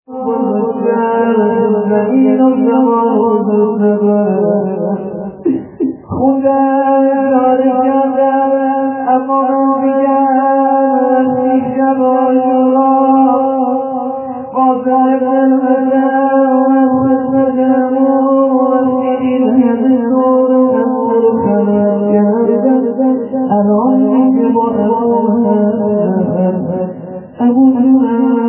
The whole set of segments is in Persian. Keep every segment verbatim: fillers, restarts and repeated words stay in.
زمین و زمان خوندن داری کردن اما من دیگر دیشب آشورا قاسم دلمدن و مسمدن و مسیدین یزدون و خلق کردن الان دیگه با ابو جونم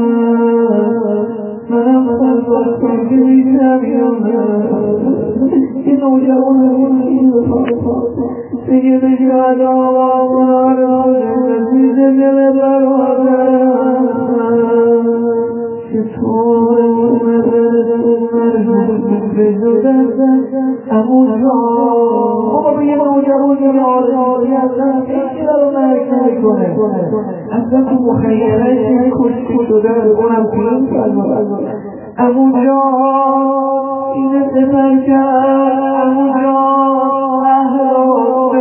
منم خلق کنگی که نوجوان دیگه بجاد آوار عزیز دل برادرم چطور بزودن امو جان بابا به یه نوجوانی آرزی هستن هیچی رو مرک میکنه اصلا تو مخیلش کشتی شده اونم کنم امو جان این سفر کرد امو جان احرام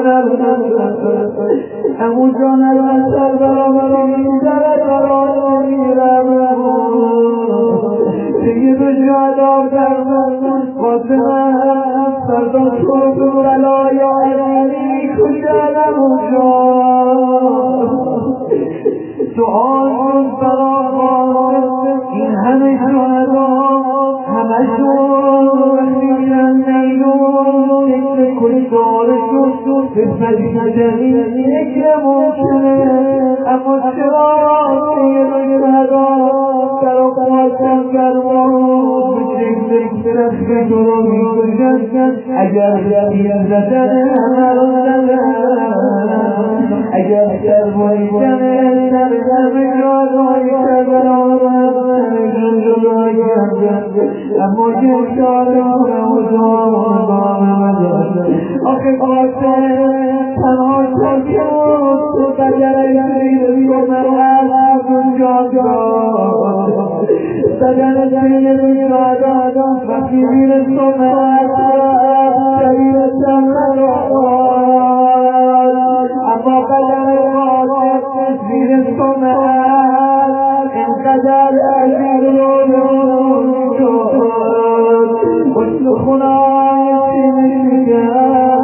امو جان البتر برامون در برای میرم دیگه به جاد آدم واسه من سردان شد و بلایای کشن امو جان سؤال برام این همه شهدا همشون میرن نیرون یک کشتارشون به مجمدنی یک ممکنه اما چرا سیر شهدا در اقواتم گرمان بچک دک درخت رو میکشن اگر بیر زدن مرون زدن اگر سرمایی زنه در همه جادای سربران جلوی گردن اما جشارم روزان بام مدرد آخه قاسم تنها شد تو بجره یزید و مرد اونجا جاد سجن زمین بیشادان وقتی میرسو مرد شبیر سمراد اما قدر قاسم میرسو مرد انقدر عزیز رو وشل خنای سینش کرد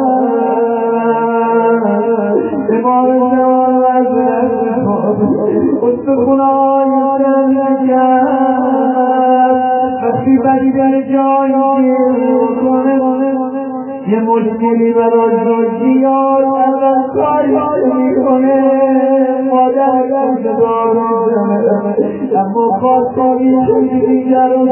امام زمان وزن وشل خنای سینش کرد وقتی بدی در جایی کنه یه مشکلی برای جیاد اول کاری میکنه مادر کشدار اما خواستانی خودی دیگر رو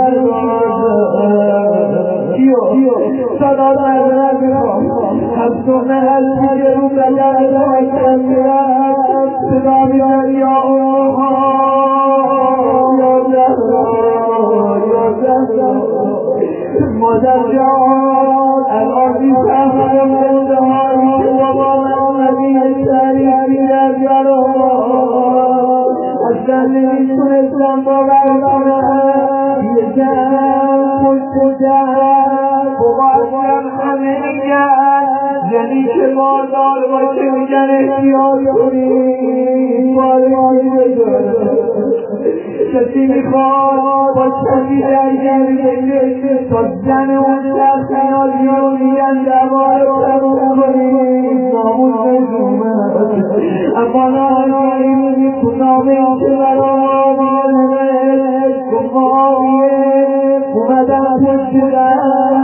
کیو صدا نظر بخواه همسون هستی که رو بلد نوکن میرد صدا بیار یا اوها یا زهرا یا زهرا مادر جان الان میفهمم زنده هایی که بابا من مدینه شریفی در جرام اصلا نمیتونستم باور کنم یه جمع پشت جمع بابا اصلا همه میگن زنی که مادار باشه میگن احتیاط کنی باری بزن کسی میخواد با کسی درگیر بشه تا زن اون شخص نیازی رو میگن دوار رو تموم کنی ناموز بزومه اما نازی تو نامه که برا میانه گفاهیه اومدن پشتن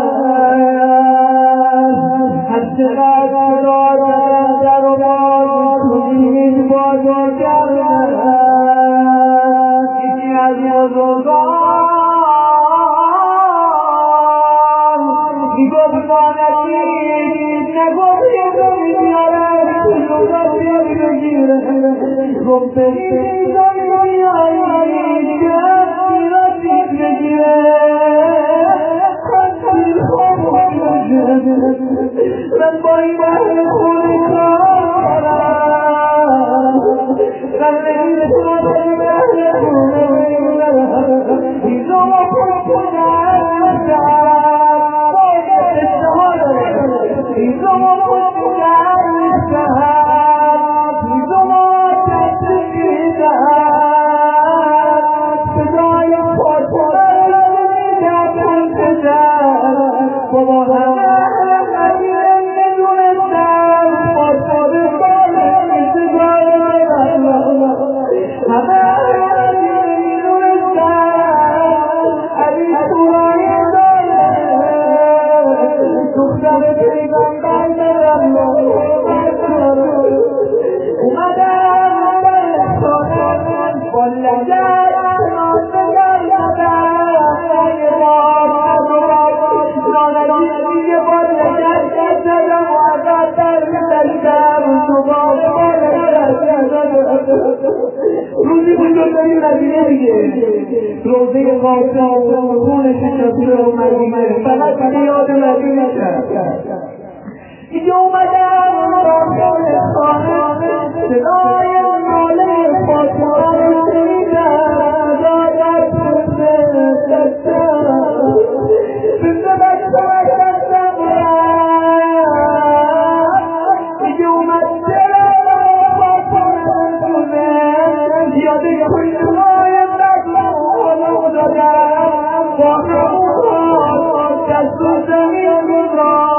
هر چقدر دادن در و باز کنید بازار کردن یکی از بزرگان میگفت مانتی نگفت یه دمی بیاره بزرگان بیاری بگیره گفت بگیری دمی بیاری که هستی را دید بگیره هستی خوب من با این اهل خونه کارم من نمیتونم این اهل خونه بگیرم ایزو و پشت نرسم ایزو و پشت نرسم ایزو و پشت نرسم صدای پشت شد داریم مدینه دیگه روزه قاسم خونش شکسته و مدینه فقط بیاد مدینه کرد اینجا اومدم داخل خانه صدای ناله فاطمه رو شنیدم دادت بسته دستم بسته بستم دستم اینجا اومد دلم فاطمه دونه یاده خوشنای دستم رو دادم با همون دست و زمین گذارم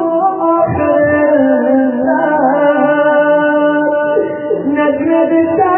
نجم